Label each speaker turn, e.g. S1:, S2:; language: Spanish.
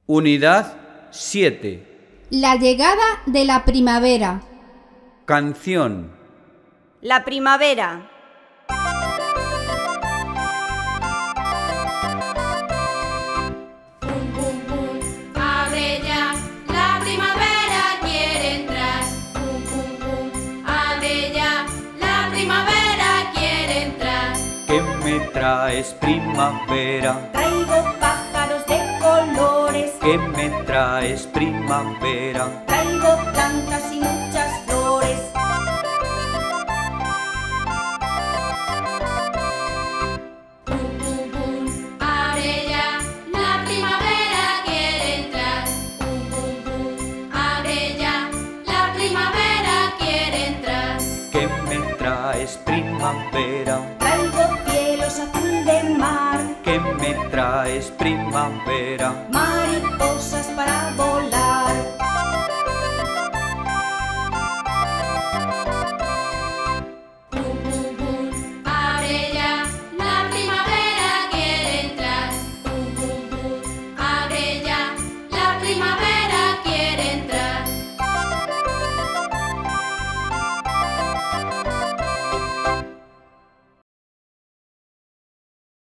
S1: Unidad 7.
S2: La llegada de la primavera.
S1: Canción.
S3: La primavera.
S4: Pum, pum, pum, abre ya, la primavera quiere entrar. Pum, pum, pum, abre ya, la primavera quiere entrar.
S1: ¿Qué me traes, primavera?
S3: Traigo pájaros de colores.
S1: ¿Qué me traes, primavera?
S3: Traigo plantas y muchas flores.
S4: Pum, pum, pum, abre ya, la primavera quiere entrar. Pum, pum, pum, abre ya, la primavera quiere entrar.
S1: ¿Qué me traes, primavera?
S3: Traigo cielos azul de mar.
S1: ¿Qué me traes, primavera?